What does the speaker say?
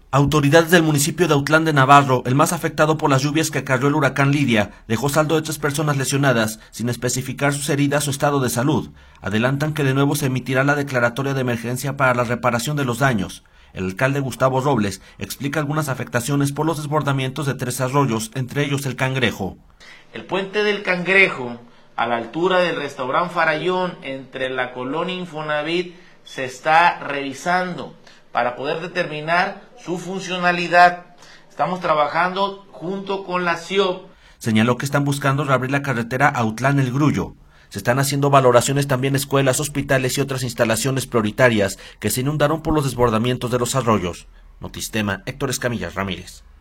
Autoridades del municipio de Autlán de Navarro, el más afectado por las lluvias que acarreó el huracán Lidia, dejó saldo de 3 personas lesionadas, sin especificar sus heridas o estado de salud. Adelantan que de nuevo se emitirá la declaratoria de emergencia para la reparación de los daños. El alcalde Gustavo Robles explica algunas afectaciones por los desbordamientos de 3 arroyos, entre ellos el Cangrejo. El puente del Cangrejo, a la altura del restaurante Farallón, entre la colonia Infonavit, se está revisando para poder determinar su funcionalidad. Estamos trabajando junto con la CIOP. Señaló que están buscando reabrir la carretera Autlán-El Grullo. Se están haciendo valoraciones también escuelas, hospitales y otras instalaciones prioritarias que se inundaron por los desbordamientos de los arroyos. Notistema, Héctor Escamillas Ramírez.